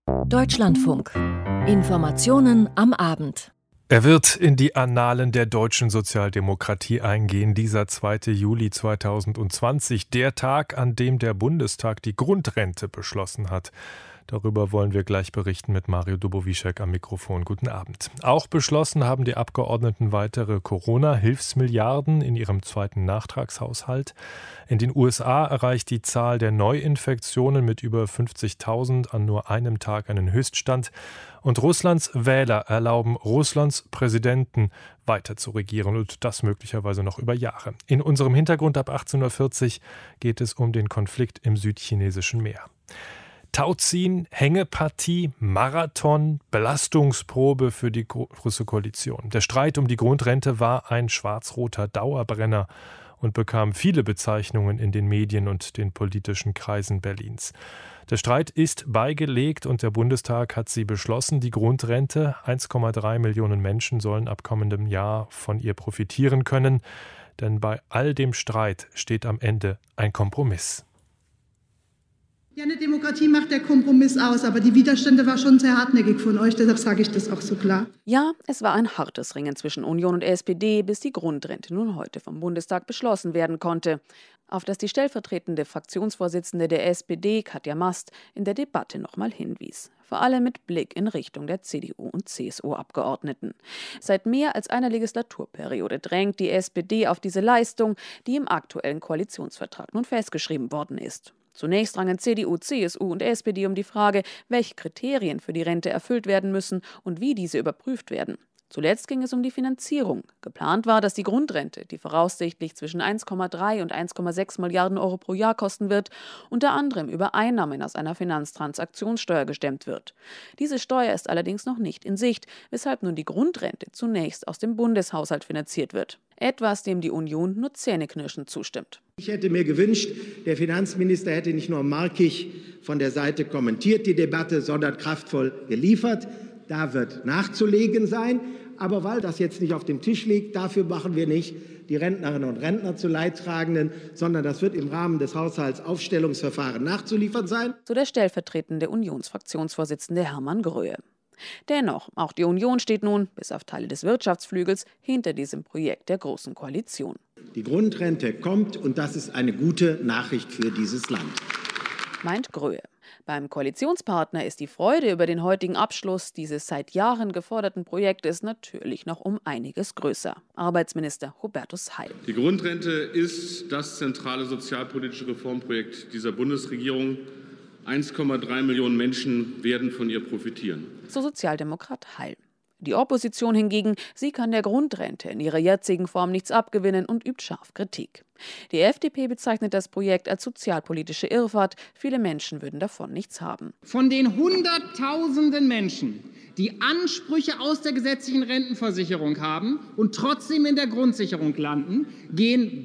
Deutschlandfunk. Informationen am Abend. Er wird in die Annalen der deutschen Sozialdemokratie eingehen, dieser 2. Juli 2020, der Tag, an dem der Bundestag die Grundrente beschlossen hat. Darüber wollen wir gleich berichten mit Mario Dubowischek am Mikrofon. Guten Abend. Auch beschlossen haben die Abgeordneten weitere Corona-Hilfsmilliarden in ihrem zweiten Nachtragshaushalt. In den USA erreicht die Zahl der Neuinfektionen mit über 50.000 an nur einem Tag einen Höchststand. Und Russlands Wähler erlauben Russlands Präsidenten weiter zu regieren und das möglicherweise noch über Jahre. In unserem Hintergrund ab 18.40 Uhr geht es um den Konflikt im südchinesischen Meer. Tauziehen, Hängepartie, Marathon, Belastungsprobe für die Große Koalition. Der Streit um die Grundrente war ein schwarz-roter Dauerbrenner und bekam viele Bezeichnungen in den Medien und den politischen Kreisen Berlins. Der Streit ist beigelegt und der Bundestag hat sie beschlossen. Die Grundrente, 1,3 Millionen Menschen sollen ab kommendem Jahr von ihr profitieren können. Denn bei all dem Streit steht am Ende ein Kompromiss. Ja, eine Demokratie macht der Kompromiss aus, aber die Widerstände waren schon sehr hartnäckig von euch, deshalb sage ich das auch so klar. Ja, es war ein hartes Ringen zwischen Union und SPD, bis die Grundrente nun heute vom Bundestag beschlossen werden konnte. Auf das die stellvertretende Fraktionsvorsitzende der SPD, Katja Mast, in der Debatte nochmal hinwies. Vor allem mit Blick in Richtung der CDU- und CSU-Abgeordneten. Seit mehr als einer Legislaturperiode drängt die SPD auf diese Leistung, die im aktuellen Koalitionsvertrag nun festgeschrieben worden ist. Zunächst rangen CDU, CSU und SPD um die Frage, welche Kriterien für die Rente erfüllt werden müssen und wie diese überprüft werden. Zuletzt ging es um die Finanzierung. Geplant war, dass die Grundrente, die voraussichtlich zwischen 1,3 und 1,6 Milliarden Euro pro Jahr kosten wird, unter anderem über Einnahmen aus einer Finanztransaktionssteuer gestemmt wird. Diese Steuer ist allerdings noch nicht in Sicht, weshalb nun die Grundrente zunächst aus dem Bundeshaushalt finanziert wird. Etwas, dem die Union nur zähneknirschend zustimmt. Ich hätte mir gewünscht, der Finanzminister hätte nicht nur markig von der Seite kommentiert die Debatte, sondern kraftvoll geliefert. Da wird nachzulegen sein. Aber weil das jetzt nicht auf dem Tisch liegt, dafür machen wir nicht die Rentnerinnen und Rentner zu Leidtragenden, sondern das wird im Rahmen des Haushaltsaufstellungsverfahrens nachzuliefern sein. So der stellvertretende Unionsfraktionsvorsitzende Hermann Gröhe. Dennoch, auch die Union steht nun, bis auf Teile des Wirtschaftsflügels, hinter diesem Projekt der Großen Koalition. Die Grundrente kommt und das ist eine gute Nachricht für dieses Land. Meint Gröhe. Beim Koalitionspartner ist die Freude über den heutigen Abschluss dieses seit Jahren geforderten Projektes natürlich noch um einiges größer. Arbeitsminister Hubertus Heil. Die Grundrente ist das zentrale sozialpolitische Reformprojekt dieser Bundesregierung. 1,3 Millionen Menschen werden von ihr profitieren. So Sozialdemokrat Heil. Die Opposition hingegen, sie kann der Grundrente in ihrer jetzigen Form nichts abgewinnen und übt scharf Kritik. Die FDP bezeichnet das Projekt als sozialpolitische Irrfahrt. Viele Menschen würden davon nichts haben. Von den Hunderttausenden Menschen, die Ansprüche aus der gesetzlichen Rentenversicherung haben und trotzdem in der Grundsicherung landen, gehen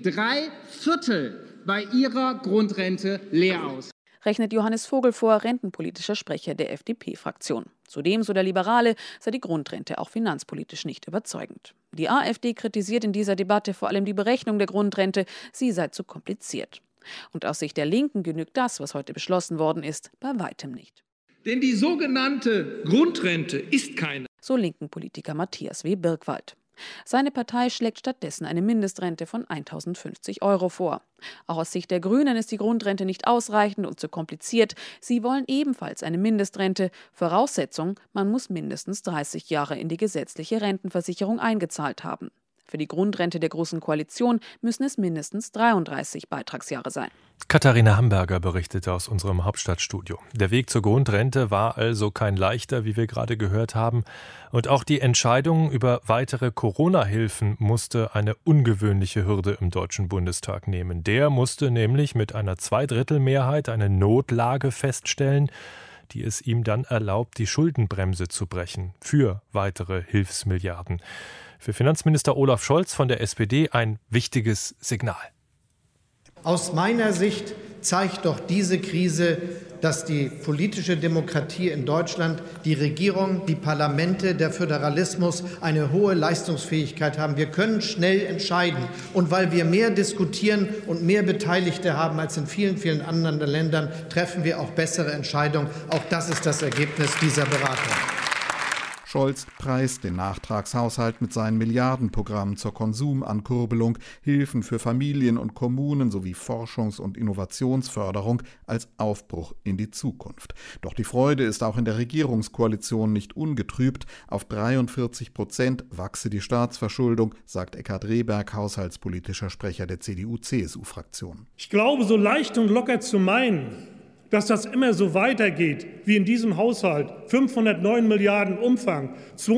3/4 bei ihrer Grundrente leer aus. Rechnet Johannes Vogel vor, rentenpolitischer Sprecher der FDP-Fraktion. Zudem, so der Liberale, sei die Grundrente auch finanzpolitisch nicht überzeugend. Die AfD kritisiert in dieser Debatte vor allem die Berechnung der Grundrente, sie sei zu kompliziert. Und aus Sicht der Linken genügt das, was heute beschlossen worden ist, bei weitem nicht. Denn die sogenannte Grundrente ist keine. So linken Politiker Matthias W. Birkwald. Seine Partei schlägt stattdessen eine Mindestrente von 1.050 € vor. Auch aus Sicht der Grünen ist die Grundrente nicht ausreichend und zu kompliziert. Sie wollen ebenfalls eine Mindestrente. Voraussetzung, man muss mindestens 30 Jahre in die gesetzliche Rentenversicherung eingezahlt haben. Für die Grundrente der Großen Koalition müssen es mindestens 33 Beitragsjahre sein. Katharina Hamburger berichtete aus unserem Hauptstadtstudio. Der Weg zur Grundrente war also kein leichter, wie wir gerade gehört haben. Und auch die Entscheidung über weitere Corona-Hilfen musste eine ungewöhnliche Hürde im Deutschen Bundestag nehmen. Der musste nämlich mit einer Zweidrittelmehrheit eine Notlage feststellen, die es ihm dann erlaubt, die Schuldenbremse zu brechen für weitere Hilfsmilliarden. Für Finanzminister Olaf Scholz von der SPD ein wichtiges Signal. Aus meiner Sicht zeigt doch diese Krise dass die politische Demokratie in Deutschland, die Regierung, die Parlamente, der Föderalismus eine hohe Leistungsfähigkeit haben. Wir können schnell entscheiden. Und weil wir mehr diskutieren und mehr Beteiligte haben als in vielen, vielen anderen Ländern, treffen wir auch bessere Entscheidungen. Auch das ist das Ergebnis dieser Beratung. Scholz preist den Nachtragshaushalt mit seinen Milliardenprogrammen zur Konsumankurbelung, Hilfen für Familien und Kommunen sowie Forschungs- und Innovationsförderung als Aufbruch in die Zukunft. Doch die Freude ist auch in der Regierungskoalition nicht ungetrübt. Auf 43% wachse die Staatsverschuldung, sagt Eckhard Rehberg, haushaltspolitischer Sprecher der CDU-CSU-Fraktion. Ich glaube, so leicht und locker zu meinen, dass das immer so weitergeht wie in diesem Haushalt, 509 Milliarden Umfang,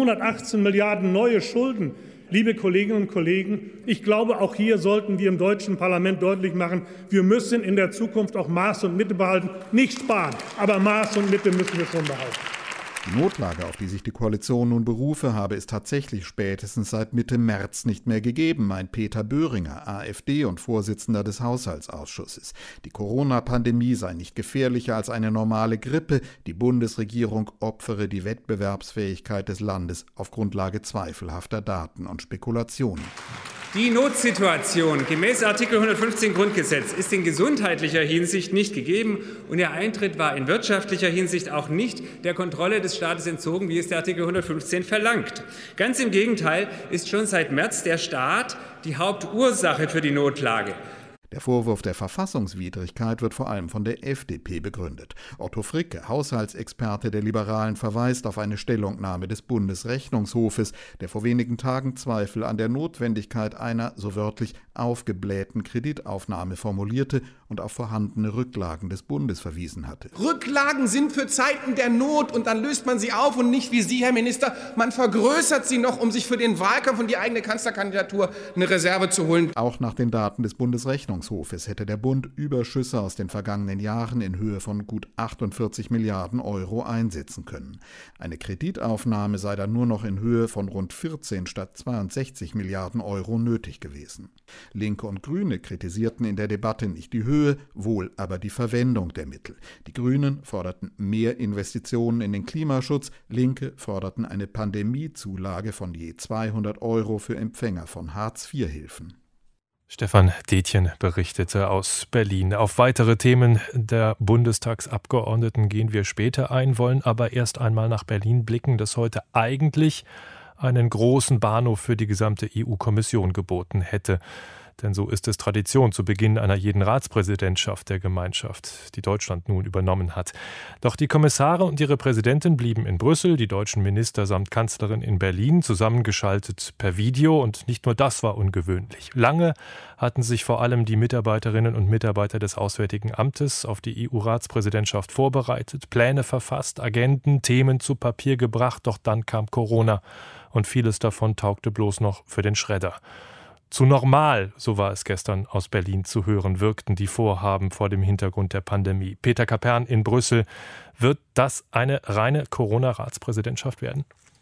218 Milliarden neue Schulden. Liebe Kolleginnen und Kollegen, ich glaube, auch hier sollten wir im deutschen Parlament deutlich machen, wir müssen in der Zukunft auch Maß und Mitte behalten. Nicht sparen, aber Maß und Mitte müssen wir schon behalten. Die Notlage, auf die sich die Koalition nun berufe, habe es tatsächlich spätestens seit Mitte März nicht mehr gegeben, meint Peter Böhringer, AfD und Vorsitzender des Haushaltsausschusses. Die Corona-Pandemie sei nicht gefährlicher als eine normale Grippe. Die Bundesregierung opfere die Wettbewerbsfähigkeit des Landes auf Grundlage zweifelhafter Daten und Spekulationen. Die Notsituation gemäß Artikel 115 Grundgesetz ist in gesundheitlicher Hinsicht nicht gegeben und ihr Eintritt war in wirtschaftlicher Hinsicht auch nicht der Kontrolle des Staates entzogen, wie es der Artikel 115 verlangt. Ganz im Gegenteil ist schon seit März der Staat die Hauptursache für die Notlage. Der Vorwurf der Verfassungswidrigkeit wird vor allem von der FDP begründet. Otto Fricke, Haushaltsexperte der Liberalen, verweist auf eine Stellungnahme des Bundesrechnungshofes, der vor wenigen Tagen Zweifel an der Notwendigkeit einer, so wörtlich, aufgeblähten Kreditaufnahme formulierte und auf vorhandene Rücklagen des Bundes verwiesen hatte. Rücklagen sind für Zeiten der Not und dann löst man sie auf und nicht wie Sie, Herr Minister, man vergrößert sie noch, um sich für den Wahlkampf und die eigene Kanzlerkandidatur eine Reserve zu holen. Auch nach den Daten des Bundesrechnungshofes hätte der Bund Überschüsse aus den vergangenen Jahren in Höhe von gut 48 Milliarden Euro einsetzen können. Eine Kreditaufnahme sei dann nur noch in Höhe von rund 14 statt 62 Milliarden Euro nötig gewesen. Linke und Grüne kritisierten in der Debatte nicht die Höhe, wohl aber die Verwendung der Mittel. Die Grünen forderten mehr Investitionen in den Klimaschutz, Linke forderten eine Pandemiezulage von je 200 Euro für Empfänger von Hartz-IV-Hilfen. Stefan Detjen berichtete aus Berlin. Auf weitere Themen der Bundestagsabgeordneten gehen wir später ein, wollen aber erst einmal nach Berlin blicken, das heute eigentlich einen großen Bahnhof für die gesamte EU-Kommission geboten hätte. Denn so ist es Tradition zu Beginn einer jeden Ratspräsidentschaft der Gemeinschaft, die Deutschland nun übernommen hat. Doch die Kommissare und ihre Präsidentin blieben in Brüssel, die deutschen Minister samt Kanzlerin in Berlin, zusammengeschaltet per Video. Und nicht nur das war ungewöhnlich. Lange hatten sich vor allem die Mitarbeiterinnen und Mitarbeiter des Auswärtigen Amtes auf die EU-Ratspräsidentschaft vorbereitet, Pläne verfasst, Agenden, Themen zu Papier gebracht. Doch dann kam Corona und vieles davon taugte bloß noch für den Schredder. Zu normal, so war es gestern aus Berlin zu hören, wirkten die Vorhaben vor dem Hintergrund der Pandemie. Peter Kapern in Brüssel. Wird das eine reine Corona-Ratspräsidentschaft werden?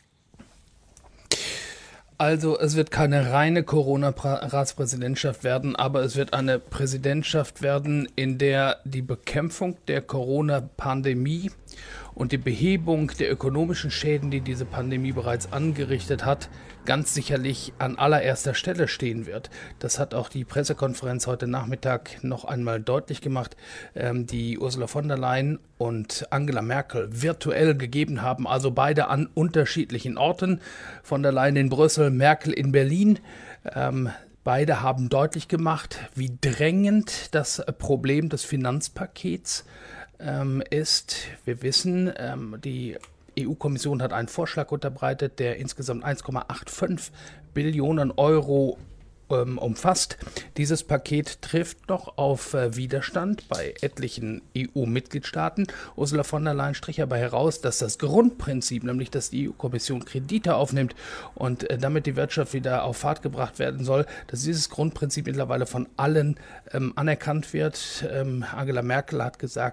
Also es wird keine reine Corona-Ratspräsidentschaft werden, aber es wird eine Präsidentschaft werden, in der die Bekämpfung der Corona-Pandemie und die Behebung der ökonomischen Schäden, die diese Pandemie bereits angerichtet hat, ganz sicherlich an allererster Stelle stehen wird. Das hat auch die Pressekonferenz heute Nachmittag noch einmal deutlich gemacht, die Ursula von der Leyen und Angela Merkel virtuell gegeben haben, also beide an unterschiedlichen Orten. Von der Leyen in Brüssel, Merkel in Berlin. Beide haben deutlich gemacht, wie drängend das Problem des Finanzpakets ist. Wir wissen, die EU-Kommission hat einen Vorschlag unterbreitet, der insgesamt 1,85 Billionen Euro umfasst. Dieses Paket trifft noch auf Widerstand bei etlichen EU-Mitgliedstaaten. Ursula von der Leyen strich aber heraus, dass das Grundprinzip, nämlich dass die EU-Kommission Kredite aufnimmt und damit die Wirtschaft wieder auf Fahrt gebracht werden soll, dass dieses Grundprinzip mittlerweile von allen anerkannt wird. Angela Merkel hat gesagt,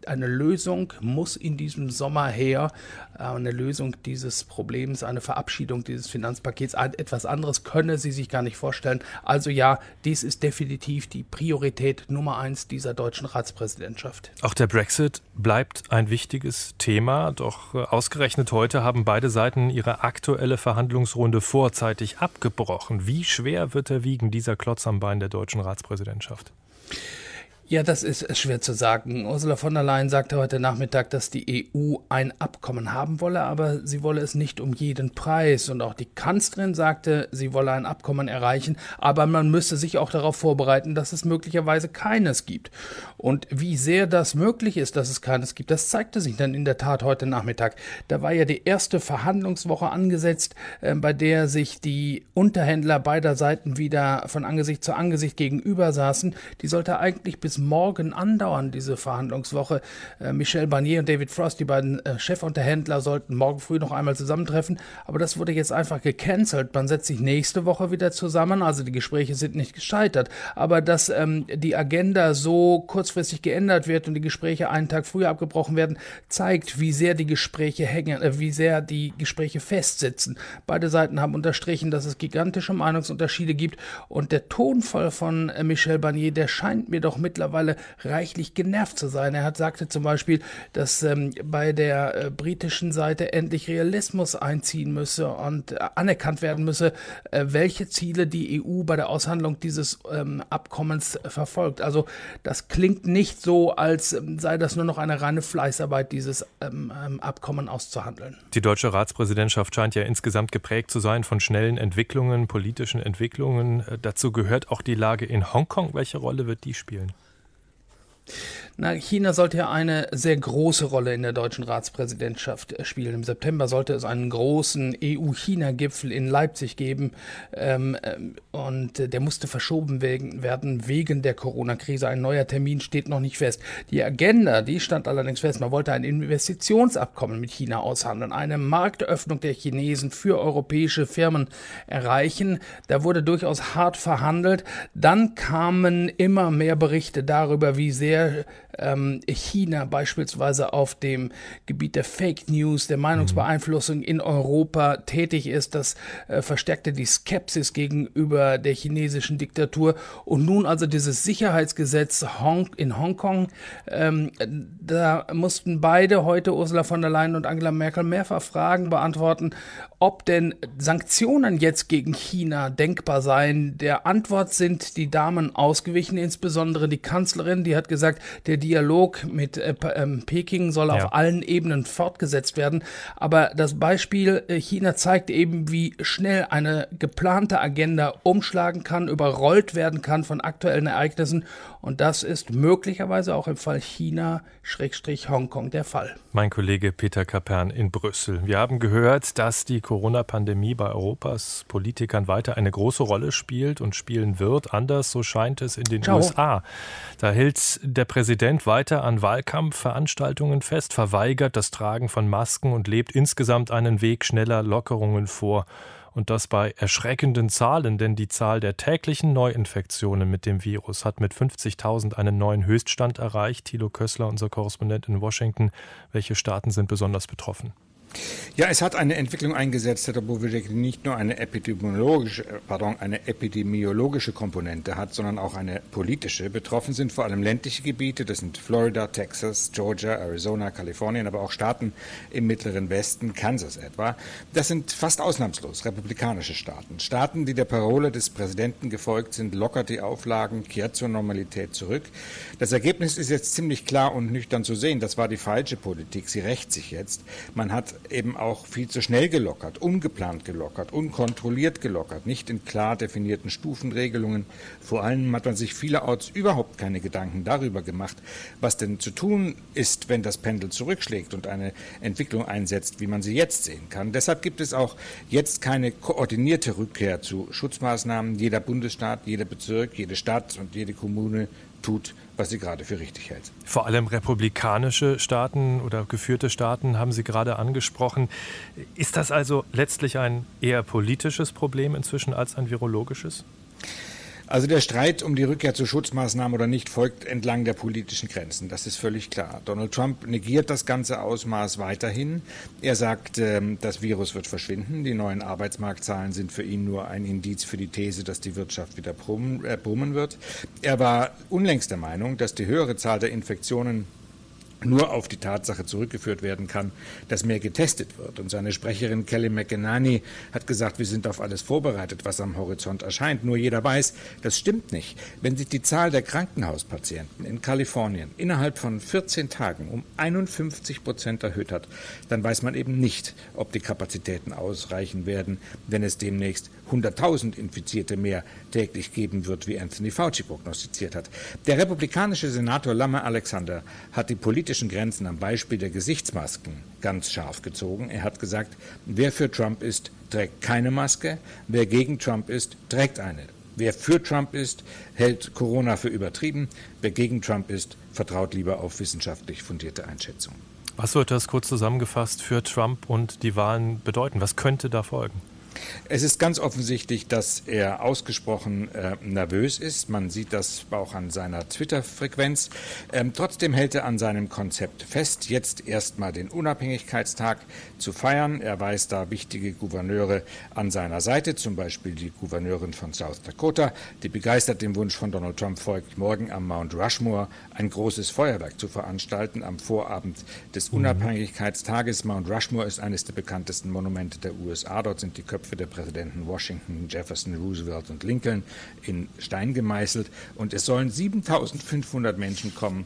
Eine Lösung muss in diesem Sommer her, eine Lösung dieses Problems, eine Verabschiedung dieses Finanzpakets. Etwas anderes könne sie sich gar nicht vorstellen. Also ja, dies ist definitiv die Priorität Nummer 1 dieser deutschen Ratspräsidentschaft. Auch der Brexit bleibt ein wichtiges Thema, doch ausgerechnet heute haben beide Seiten ihre aktuelle Verhandlungsrunde vorzeitig abgebrochen. Wie schwer wird er wiegen, dieser Klotz am Bein der deutschen Ratspräsidentschaft? Ja, das ist schwer zu sagen. Ursula von der Leyen sagte heute Nachmittag, dass die EU ein Abkommen haben wolle, aber sie wolle es nicht um jeden Preis. Und auch die Kanzlerin sagte, sie wolle ein Abkommen erreichen, aber man müsse sich auch darauf vorbereiten, dass es möglicherweise keines gibt. Und wie sehr das möglich ist, dass es keines gibt, das zeigte sich dann in der Tat heute Nachmittag. Da war ja die erste Verhandlungswoche angesetzt, bei der sich die Unterhändler beider Seiten wieder von Angesicht zu Angesicht gegenüber saßen. Die sollte eigentlich bis morgen andauern, diese Verhandlungswoche. Michel Barnier und David Frost, die beiden Chefunterhändler, sollten morgen früh noch einmal zusammentreffen, aber das wurde jetzt einfach gecancelt. Man setzt sich nächste Woche wieder zusammen, also die Gespräche sind nicht gescheitert, aber dass die Agenda so kurzfristig geändert wird und die Gespräche einen Tag früher abgebrochen werden, zeigt, wie sehr die Gespräche wie sehr die Gespräche festsitzen. Beide Seiten haben unterstrichen, dass es gigantische Meinungsunterschiede gibt und der Tonfall von Michel Barnier, der scheint mir doch mittlerweile reichlich genervt zu sein. Er sagte zum Beispiel, dass bei der britischen Seite endlich Realismus einziehen müsse und anerkannt werden müsse, welche Ziele die EU bei der Aushandlung dieses Abkommens verfolgt. Also das klingt nicht so, als sei das nur noch eine reine Fleißarbeit, dieses Abkommen auszuhandeln. Die deutsche Ratspräsidentschaft scheint ja insgesamt geprägt zu sein von schnellen Entwicklungen, politischen Entwicklungen. Dazu gehört auch die Lage in Hongkong. Welche Rolle wird die spielen? China sollte ja eine sehr große Rolle in der deutschen Ratspräsidentschaft spielen. Im September sollte es einen großen EU-China-Gipfel in Leipzig geben und der musste verschoben werden wegen der Corona-Krise. Ein neuer Termin steht noch nicht fest. Die Agenda, die stand allerdings fest. Man wollte ein Investitionsabkommen mit China aushandeln, eine Marktöffnung der Chinesen für europäische Firmen erreichen. Da wurde durchaus hart verhandelt. Dann kamen immer mehr Berichte darüber, wie sehr China beispielsweise auf dem Gebiet der Fake News, der Meinungsbeeinflussung in Europa tätig ist. Das verstärkte die Skepsis gegenüber der chinesischen Diktatur. Und nun also dieses Sicherheitsgesetz in Hongkong, da mussten beide heute, Ursula von der Leyen und Angela Merkel, mehrfach Fragen beantworten, ob denn Sanktionen jetzt gegen China denkbar seien. Der Antwort sind die Damen ausgewichen, insbesondere die Kanzlerin, die hat gesagt, der Dialog mit Peking soll auf allen Ebenen fortgesetzt werden. Aber das Beispiel China zeigt eben, wie schnell eine geplante Agenda umschlagen kann, überrollt werden kann von aktuellen Ereignissen. Und das ist möglicherweise auch im Fall China-Hongkong der Fall. Mein Kollege Peter Kapern in Brüssel. Wir haben gehört, dass die Corona-Pandemie bei Europas Politikern weiter eine große Rolle spielt und spielen wird. Anders, so scheint es in den USA. Da hält der Präsident weiter an Wahlkampfveranstaltungen fest, verweigert das Tragen von Masken und lebt insgesamt einen Weg schneller Lockerungen vor. Und das bei erschreckenden Zahlen, denn die Zahl der täglichen Neuinfektionen mit dem Virus hat mit 50.000 einen neuen Höchststand erreicht. Thilo Kössler, unser Korrespondent in Washington. Welche Staaten sind besonders betroffen? Ja, es hat eine Entwicklung eingesetzt, Herr Bowidek, die nicht nur eine epidemiologische Komponente hat, sondern auch eine politische. Betroffen sind vor allem ländliche Gebiete, das sind Florida, Texas, Georgia, Arizona, Kalifornien, aber auch Staaten im mittleren Westen, Kansas etwa. Das sind fast ausnahmslos republikanische Staaten. Staaten, die der Parole des Präsidenten gefolgt sind, lockert die Auflagen, kehrt zur Normalität zurück. Das Ergebnis ist jetzt ziemlich klar und nüchtern zu sehen. Das war die falsche Politik. Sie rächt sich jetzt. Man hat eben auch viel zu schnell gelockert, ungeplant gelockert, unkontrolliert gelockert, nicht in klar definierten Stufenregelungen. Vor allem hat man sich vielerorts überhaupt keine Gedanken darüber gemacht, was denn zu tun ist, wenn das Pendel zurückschlägt und eine Entwicklung einsetzt, wie man sie jetzt sehen kann. Deshalb gibt es auch jetzt keine koordinierte Rückkehr zu Schutzmaßnahmen. Jeder Bundesstaat, jeder Bezirk, jede Stadt und jede Kommune tut, was sie gerade für richtig hält. Vor allem republikanische Staaten oder geführte Staaten haben Sie gerade angesprochen. Ist das also letztlich ein eher politisches Problem inzwischen als ein virologisches? Also der Streit um die Rückkehr zu Schutzmaßnahmen oder nicht folgt entlang der politischen Grenzen. Das ist völlig klar. Donald Trump negiert das ganze Ausmaß weiterhin. Er sagt, das Virus wird verschwinden. Die neuen Arbeitsmarktzahlen sind für ihn nur ein Indiz für die These, dass die Wirtschaft wieder brummen wird. Er war unlängst der Meinung, dass die höhere Zahl der Infektionen nur auf die Tatsache zurückgeführt werden kann, dass mehr getestet wird. Und seine Sprecherin Kelly McEnany hat gesagt, wir sind auf alles vorbereitet, was am Horizont erscheint. Nur jeder weiß, das stimmt nicht. Wenn sich die Zahl der Krankenhauspatienten in Kalifornien innerhalb von 14 Tagen um 51% erhöht hat, dann weiß man eben nicht, ob die Kapazitäten ausreichen werden, wenn es demnächst 100.000 Infizierte mehr täglich geben wird, wie Anthony Fauci prognostiziert hat. Der republikanische Senator Lamar Alexander hat die politischen Grenzen am Beispiel der Gesichtsmasken ganz scharf gezogen. Er hat gesagt, wer für Trump ist, trägt keine Maske, wer gegen Trump ist, trägt eine. Wer für Trump ist, hält Corona für übertrieben, wer gegen Trump ist, vertraut lieber auf wissenschaftlich fundierte Einschätzungen. Was wird das kurz zusammengefasst für Trump und die Wahlen bedeuten? Was könnte da folgen? Es ist ganz offensichtlich, dass er ausgesprochen nervös ist. Man sieht das auch an seiner Twitter-Frequenz. Trotzdem hält er an seinem Konzept fest, jetzt erstmal den Unabhängigkeitstag zu feiern. Er weiß da wichtige Gouverneure an seiner Seite, zum Beispiel die Gouverneurin von South Dakota, die begeistert dem Wunsch von Donald Trump folgt, morgen am Mount Rushmore ein großes Feuerwerk zu veranstalten am Vorabend des Unabhängigkeitstages. Mount Rushmore ist eines der bekanntesten Monumente der USA. Dort sind die Köpfe der Präsidenten Washington, Jefferson, Roosevelt und Lincoln in Stein gemeißelt. Und es sollen 7.500 Menschen kommen.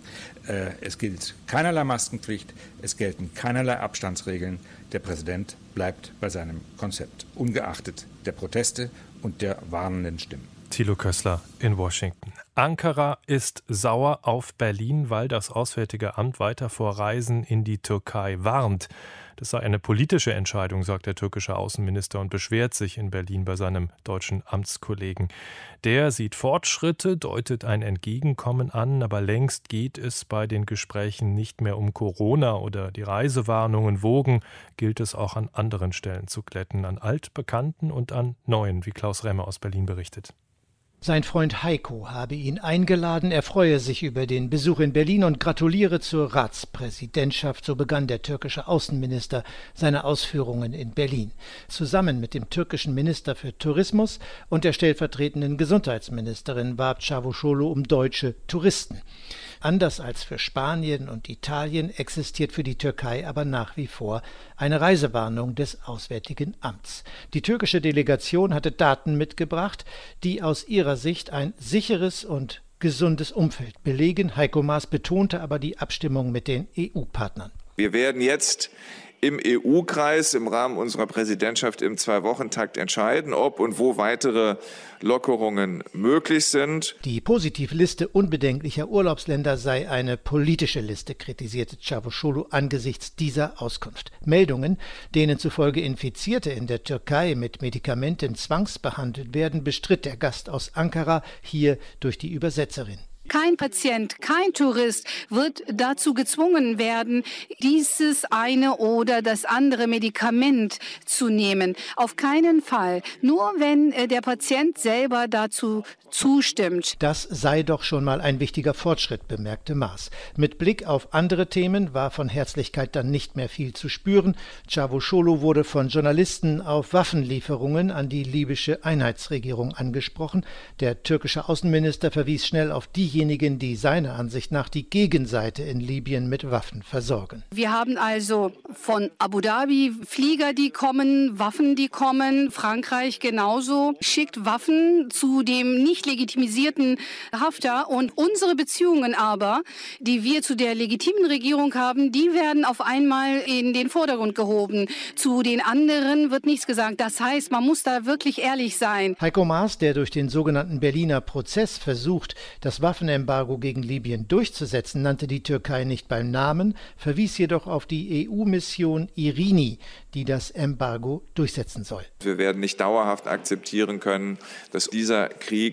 Es gilt keinerlei Maskenpflicht, es gelten keinerlei Abstandsregeln. Der Präsident bleibt bei seinem Konzept, ungeachtet der Proteste und der warnenden Stimmen. Thilo Kössler in Washington. Ankara ist sauer auf Berlin, weil das Auswärtige Amt weiter vor Reisen in die Türkei warnt. Das sei eine politische Entscheidung, sagt der türkische Außenminister und beschwert sich in Berlin bei seinem deutschen Amtskollegen. Der sieht Fortschritte, deutet ein Entgegenkommen an, aber längst geht es bei den Gesprächen nicht mehr um Corona oder die Reisewarnungen wogen, gilt es auch an anderen Stellen zu glätten, an altbekannten und an neuen, wie Klaus Remmer aus Berlin berichtet. Sein Freund Heiko habe ihn eingeladen, er freue sich über den Besuch in Berlin und gratuliere zur Ratspräsidentschaft, so begann der türkische Außenminister seine Ausführungen in Berlin. Zusammen mit dem türkischen Minister für Tourismus und der stellvertretenden Gesundheitsministerin warb Çavuşoğlu um deutsche Touristen. Anders als für Spanien und Italien existiert für die Türkei aber nach wie vor eine Reisewarnung des Auswärtigen Amts. Die türkische Delegation hatte Daten mitgebracht, die aus ihrer Sicht ein sicheres und gesundes Umfeld belegen. Heiko Maas betonte aber die Abstimmung mit den EU-Partnern. Wir werden jetzt im EU-Kreis im Rahmen unserer Präsidentschaft im 2-Wochen-Takt entscheiden, ob und wo weitere Lockerungen möglich sind. Die Positivliste unbedenklicher Urlaubsländer sei eine politische Liste, kritisierte Çavuşoğlu angesichts dieser Auskunft. Meldungen, denen zufolge Infizierte in der Türkei mit Medikamenten zwangsbehandelt werden, bestritt der Gast aus Ankara, hier durch die Übersetzerin. Kein Patient, kein Tourist wird dazu gezwungen werden, dieses eine oder das andere Medikament zu nehmen. Auf keinen Fall. Nur wenn der Patient selber dazu zustimmt. Das sei doch schon mal ein wichtiger Fortschritt, bemerkte Maas. Mit Blick auf andere Themen war von Herzlichkeit dann nicht mehr viel zu spüren. Çavuşoğlu wurde von Journalisten auf Waffenlieferungen an die libysche Einheitsregierung angesprochen. Der türkische Außenminister verwies schnell auf diejenigen, die seiner Ansicht nach die Gegenseite in Libyen mit Waffen versorgen. Wir haben also von Abu Dhabi Flieger, die kommen, Waffen, die kommen. Frankreich genauso schickt Waffen zu dem nicht legitimisierten Haftar. Und unsere Beziehungen aber, die wir zu der legitimen Regierung haben, die werden auf einmal in den Vordergrund gehoben. Zu den anderen wird nichts gesagt. Das heißt, man muss da wirklich ehrlich sein. Heiko Maas, der durch den sogenannten Berliner Prozess versucht, das Waffenembargo gegen Libyen durchzusetzen, nannte die Türkei nicht beim Namen, verwies jedoch auf die EU-Mission Irini, die das Embargo durchsetzen soll. Wir werden nicht dauerhaft akzeptieren können, dass dieser Krieg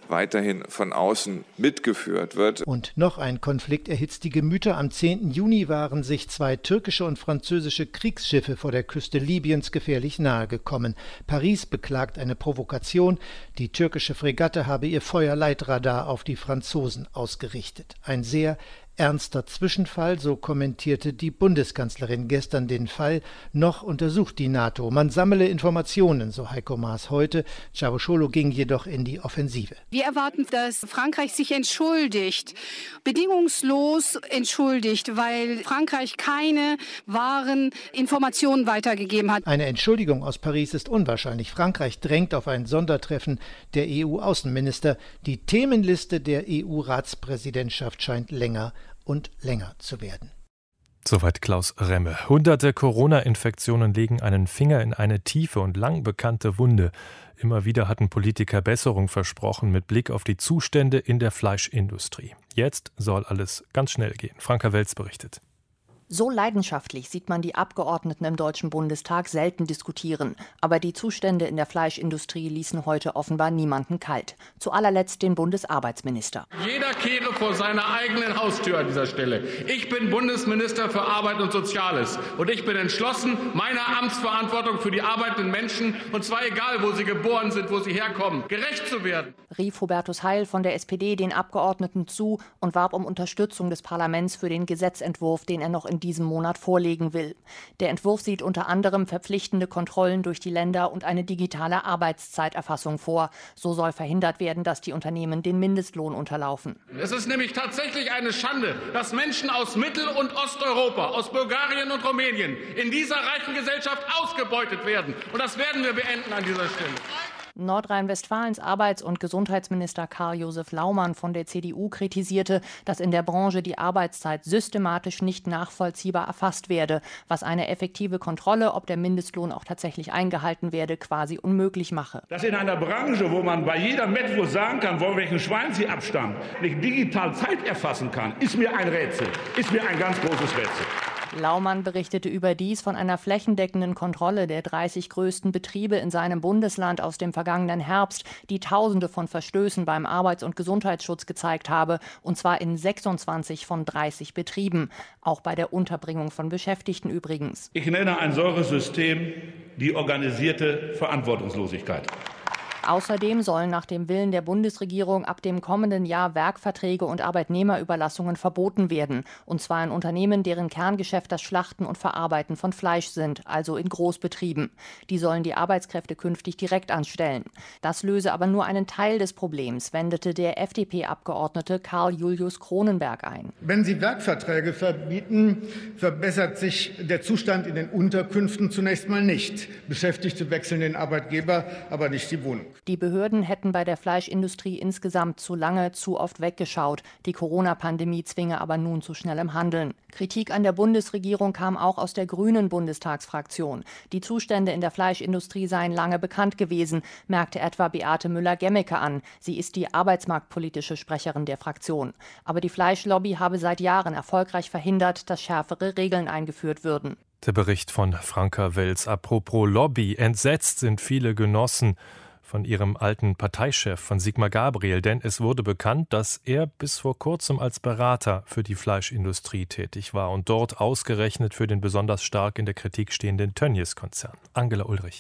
weiterhin von außen mitgeführt wird. Und noch ein Konflikt erhitzt die Gemüter. Am 10. Juni waren sich 2 türkische und französische Kriegsschiffe vor der Küste Libyens gefährlich nahe gekommen. Paris beklagt eine Provokation. Die türkische Fregatte habe ihr Feuerleitradar auf die Franzosen ausgerichtet. Ein sehr ernster Zwischenfall, so kommentierte die Bundeskanzlerin gestern den Fall. Noch untersucht die NATO. Man sammle Informationen, so Heiko Maas heute. Çavuşoğlu ging jedoch in die Offensive. Wir erwarten, dass Frankreich sich entschuldigt, bedingungslos entschuldigt, weil Frankreich keine wahren Informationen weitergegeben hat. Eine Entschuldigung aus Paris ist unwahrscheinlich. Frankreich drängt auf ein Sondertreffen der EU-Außenminister. Die Themenliste der EU-Ratspräsidentschaft scheint länger und länger zu werden. Soweit Klaus Remme. Hunderte Corona-Infektionen legen einen Finger in eine tiefe und lang bekannte Wunde. Immer wieder hatten Politiker Besserung versprochen mit Blick auf die Zustände in der Fleischindustrie. Jetzt soll alles ganz schnell gehen. Franka Welz berichtet. So leidenschaftlich sieht man die Abgeordneten im Deutschen Bundestag selten diskutieren. Aber die Zustände in der Fleischindustrie ließen heute offenbar niemanden kalt. Zu allerletzt den Bundesarbeitsminister. Jeder kehre vor seiner eigenen Haustür an dieser Stelle. Ich bin Bundesminister für Arbeit und Soziales. Und ich bin entschlossen, meiner Amtsverantwortung für die arbeitenden Menschen, und zwar egal, wo sie geboren sind, wo sie herkommen, gerecht zu werden. Rief Hubertus Heil von der SPD den Abgeordneten zu und warb um Unterstützung des Parlaments für den Gesetzentwurf, den er noch in diesem Monat vorlegen will. Der Entwurf sieht unter anderem verpflichtende Kontrollen durch die Länder und eine digitale Arbeitszeiterfassung vor. So soll verhindert werden, dass die Unternehmen den Mindestlohn unterlaufen. Es ist nämlich tatsächlich eine Schande, dass Menschen aus Mittel- und Osteuropa, aus Bulgarien und Rumänien in dieser reichen Gesellschaft ausgebeutet werden. Und das werden wir beenden an dieser Stelle. Nordrhein-Westfalens Arbeits- und Gesundheitsminister Karl-Josef Laumann von der CDU kritisierte, dass in der Branche die Arbeitszeit systematisch nicht nachvollziehbar erfasst werde, was eine effektive Kontrolle, ob der Mindestlohn auch tatsächlich eingehalten werde, quasi unmöglich mache. Dass in einer Branche, wo man bei jeder Mettwurst sagen kann, von welchem Schwein sie abstammt, nicht digital Zeit erfassen kann, ist mir ein Rätsel, ist mir ein ganz großes Rätsel. Laumann berichtete überdies von einer flächendeckenden Kontrolle der 30 größten Betriebe in seinem Bundesland aus dem vergangenen Herbst, die Tausende von Verstößen beim Arbeits- und Gesundheitsschutz gezeigt habe, und zwar in 26 von 30 Betrieben, auch bei der Unterbringung von Beschäftigten übrigens. Ich nenne ein solches System die organisierte Verantwortungslosigkeit. Außerdem sollen nach dem Willen der Bundesregierung ab dem kommenden Jahr Werkverträge und Arbeitnehmerüberlassungen verboten werden. Und zwar in Unternehmen, deren Kerngeschäft das Schlachten und Verarbeiten von Fleisch sind, also in Großbetrieben. Die sollen die Arbeitskräfte künftig direkt anstellen. Das löse aber nur einen Teil des Problems, wendete der FDP-Abgeordnete Karl Julius Kronenberg ein. Wenn Sie Werkverträge verbieten, verbessert sich der Zustand in den Unterkünften zunächst mal nicht. Beschäftigte wechseln den Arbeitgeber, aber nicht die Wohnung. Die Behörden hätten bei der Fleischindustrie insgesamt zu lange, zu oft weggeschaut. Die Corona-Pandemie zwinge aber nun zu schnellem Handeln. Kritik an der Bundesregierung kam auch aus der grünen Bundestagsfraktion. Die Zustände in der Fleischindustrie seien lange bekannt gewesen, merkte etwa Beate Müller-Gemmecke an. Sie ist die arbeitsmarktpolitische Sprecherin der Fraktion. Aber die Fleischlobby habe seit Jahren erfolgreich verhindert, dass schärfere Regeln eingeführt würden. Der Bericht von Franka Welz. Apropos Lobby. Entsetzt sind viele Genossen von ihrem alten Parteichef, von Sigmar Gabriel, denn es wurde bekannt, dass er bis vor kurzem als Berater für die Fleischindustrie tätig war und dort ausgerechnet für den besonders stark in der Kritik stehenden Tönnies-Konzern. Angela Ulrich.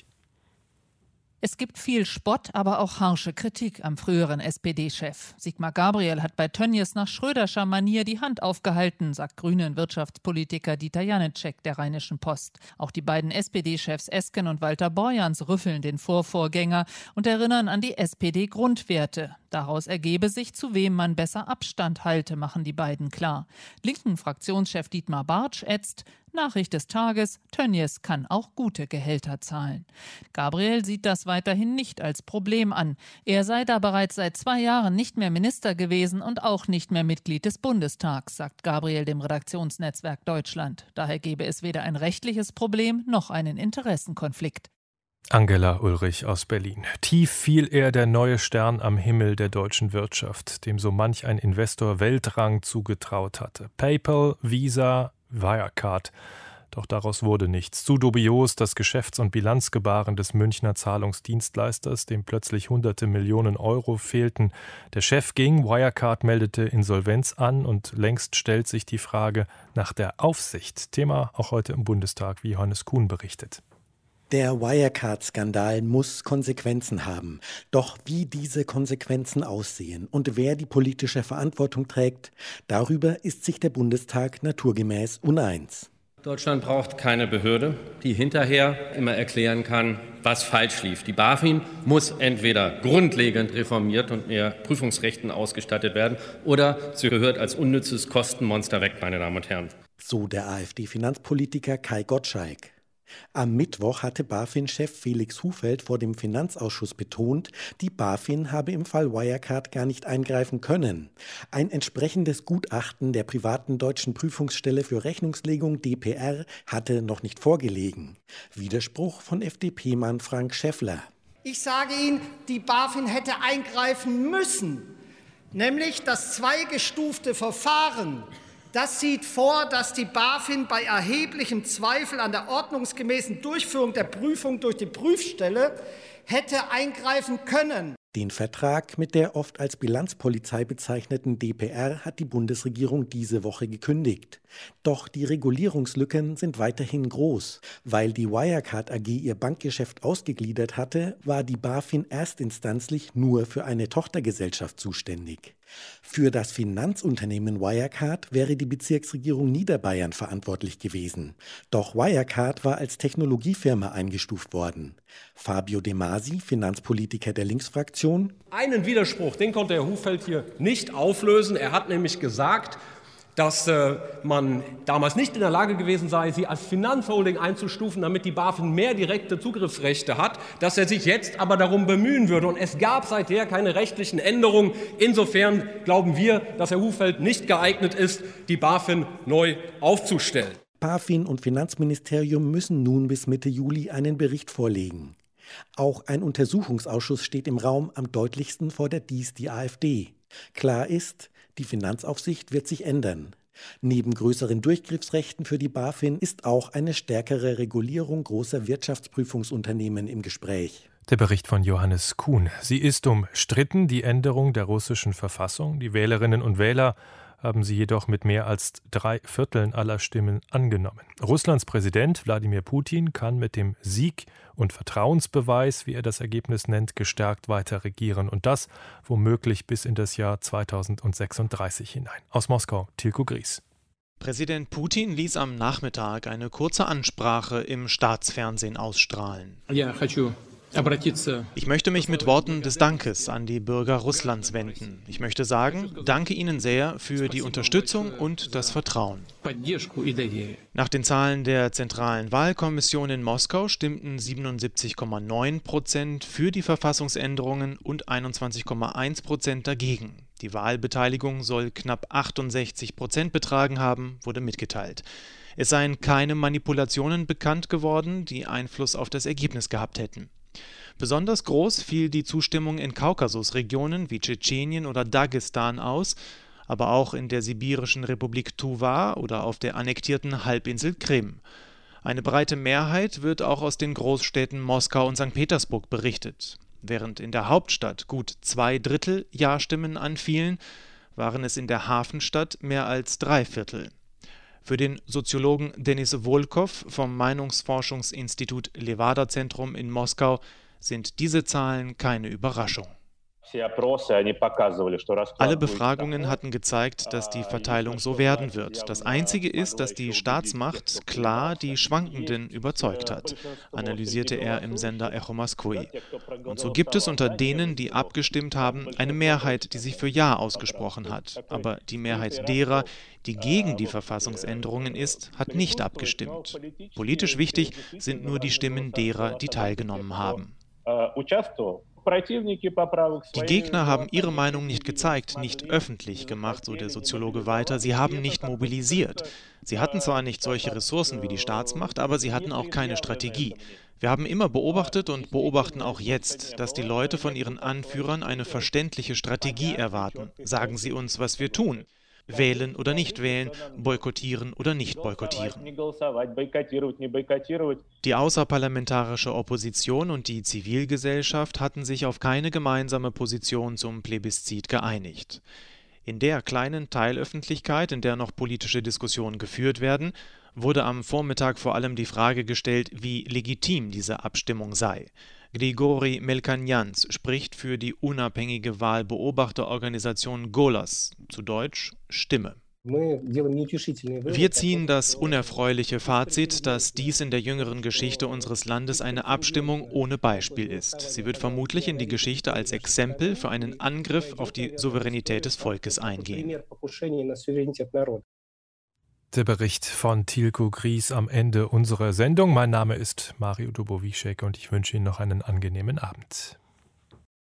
Es gibt viel Spott, aber auch harsche Kritik am früheren SPD-Chef. Sigmar Gabriel hat bei Tönnies nach Schröderscher Manier die Hand aufgehalten, sagt grünen Wirtschaftspolitiker Dieter Janicek der Rheinischen Post. Auch die beiden SPD-Chefs Esken und Walter Borjans rüffeln den Vorvorgänger und erinnern an die SPD-Grundwerte. Daraus ergebe sich, zu wem man besser Abstand halte, machen die beiden klar. Linken Fraktionschef Dietmar Bartsch ätzt: Nachricht des Tages, Tönnies kann auch gute Gehälter zahlen. Gabriel sieht das weiterhin nicht als Problem an. Er sei da bereits seit 2 Jahren nicht mehr Minister gewesen und auch nicht mehr Mitglied des Bundestags, sagt Gabriel dem Redaktionsnetzwerk Deutschland. Daher gebe es weder ein rechtliches Problem noch einen Interessenkonflikt. Angela Ulrich aus Berlin. Tief fiel er, der neue Stern am Himmel der deutschen Wirtschaft, dem so manch ein Investor Weltrang zugetraut hatte. PayPal, Visa, Wirecard. Doch daraus wurde nichts. Zu dubios das Geschäfts- und Bilanzgebaren des Münchner Zahlungsdienstleisters, dem plötzlich hunderte Millionen Euro fehlten. Der Chef ging, Wirecard meldete Insolvenz an und längst stellt sich die Frage nach der Aufsicht. Thema auch heute im Bundestag, wie Johannes Kuhn berichtet. Der Wirecard-Skandal muss Konsequenzen haben. Doch wie diese Konsequenzen aussehen und wer die politische Verantwortung trägt, darüber ist sich der Bundestag naturgemäß uneins. Deutschland braucht keine Behörde, die hinterher immer erklären kann, was falsch lief. Die BaFin muss entweder grundlegend reformiert und mehr Prüfungsrechten ausgestattet werden oder sie gehört als unnützes Kostenmonster weg, meine Damen und Herren. So der AfD-Finanzpolitiker Kai Gottschalk. Am Mittwoch hatte BaFin-Chef Felix Hufeld vor dem Finanzausschuss betont, die BaFin habe im Fall Wirecard gar nicht eingreifen können. Ein entsprechendes Gutachten der privaten deutschen Prüfungsstelle für Rechnungslegung DPR hatte noch nicht vorgelegen. Widerspruch von FDP-Mann Frank Schäffler. Ich sage Ihnen, die BaFin hätte eingreifen müssen, nämlich das zweigestufte Verfahren. Das sieht vor, dass die BaFin bei erheblichem Zweifel an der ordnungsgemäßen Durchführung der Prüfung durch die Prüfstelle hätte eingreifen können. Den Vertrag mit der oft als Bilanzpolizei bezeichneten DPR hat die Bundesregierung diese Woche gekündigt. Doch die Regulierungslücken sind weiterhin groß. Weil die Wirecard AG ihr Bankgeschäft ausgegliedert hatte, war die BaFin erstinstanzlich nur für eine Tochtergesellschaft zuständig. Für das Finanzunternehmen Wirecard wäre die Bezirksregierung Niederbayern verantwortlich gewesen. Doch Wirecard war als Technologiefirma eingestuft worden. Fabio De Masi, Finanzpolitiker der Linksfraktion. Einen Widerspruch, den konnte Herr Hufeld hier nicht auflösen. Er hat nämlich gesagt, dass man damals nicht in der Lage gewesen sei, sie als Finanzholding einzustufen, damit die BaFin mehr direkte Zugriffsrechte hat, dass er sich jetzt aber darum bemühen würde. Und es gab seither keine rechtlichen Änderungen. Insofern glauben wir, dass Herr Hufeld nicht geeignet ist, die BaFin neu aufzustellen. BaFin und Finanzministerium müssen nun bis Mitte Juli einen Bericht vorlegen. Auch ein Untersuchungsausschuss steht im Raum, am deutlichsten fordert dies die AfD. Klar ist, die Finanzaufsicht wird sich ändern. Neben größeren Durchgriffsrechten für die BaFin ist auch eine stärkere Regulierung großer Wirtschaftsprüfungsunternehmen im Gespräch. Der Bericht von Johannes Kuhn. Sie ist umstritten, die Änderung der russischen Verfassung. Die Wählerinnen und Wähler haben sie jedoch mit mehr als 3/4 aller Stimmen angenommen. Russlands Präsident Wladimir Putin kann mit dem Sieg und Vertrauensbeweis, wie er das Ergebnis nennt, gestärkt weiter regieren und das womöglich bis in das Jahr 2036 hinein. Aus Moskau, Tilko Gries. Präsident Putin ließ am Nachmittag eine kurze Ansprache im Staatsfernsehen ausstrahlen. Ich möchte mich mit Worten des Dankes an die Bürger Russlands wenden. Ich möchte sagen, danke Ihnen sehr für die Unterstützung und das Vertrauen. Nach den Zahlen der Zentralen Wahlkommission in Moskau stimmten 77,9% für die Verfassungsänderungen und 21,1% dagegen. Die Wahlbeteiligung soll knapp 68% betragen haben, wurde mitgeteilt. Es seien keine Manipulationen bekannt geworden, die Einfluss auf das Ergebnis gehabt hätten. Besonders groß fiel die Zustimmung in Kaukasusregionen wie Tschetschenien oder Dagestan aus, aber auch in der sibirischen Republik Tuwa oder auf der annektierten Halbinsel Krim. Eine breite Mehrheit wird auch aus den Großstädten Moskau und St. Petersburg berichtet. Während in der Hauptstadt gut 2/3 Ja-Stimmen anfielen, waren es in der Hafenstadt mehr als 3/4. Für den Soziologen Denis Volkov vom Meinungsforschungsinstitut Levada-Zentrum in Moskau sind diese Zahlen keine Überraschung. Alle Befragungen hatten gezeigt, dass die Verteilung so werden wird. Das Einzige ist, dass die Staatsmacht klar die Schwankenden überzeugt hat, analysierte er im Sender Echo Moskwy. Und so gibt es unter denen, die abgestimmt haben, eine Mehrheit, die sich für Ja ausgesprochen hat. Aber die Mehrheit derer, die gegen die Verfassungsänderungen ist, hat nicht abgestimmt. Politisch wichtig sind nur die Stimmen derer, die teilgenommen haben. Die Gegner haben ihre Meinung nicht gezeigt, nicht öffentlich gemacht, so der Soziologe weiter. Sie haben nicht mobilisiert. Sie hatten zwar nicht solche Ressourcen wie die Staatsmacht, aber sie hatten auch keine Strategie. Wir haben immer beobachtet und beobachten auch jetzt, dass die Leute von ihren Anführern eine verständliche Strategie erwarten. Sagen Sie uns, was wir tun. wählen oder nicht wählen, boykottieren oder nicht boykottieren. Die außerparlamentarische Opposition und die Zivilgesellschaft hatten sich auf keine gemeinsame Position zum Plebiszit geeinigt. In der kleinen Teilöffentlichkeit, in der noch politische Diskussionen geführt werden, wurde am Vormittag vor allem die Frage gestellt, wie legitim diese Abstimmung sei. Grigori Melkanjans spricht für die unabhängige Wahlbeobachterorganisation Golas, zu Deutsch Stimme. Wir ziehen das unerfreuliche Fazit, dass dies in der jüngeren Geschichte unseres Landes eine Abstimmung ohne Beispiel ist. Sie wird vermutlich in die Geschichte als Exempel für einen Angriff auf die Souveränität des Volkes eingehen. Der Bericht von Tilko Gries am Ende unserer Sendung. Mein Name ist Mario Duboviček und ich wünsche Ihnen noch einen angenehmen Abend.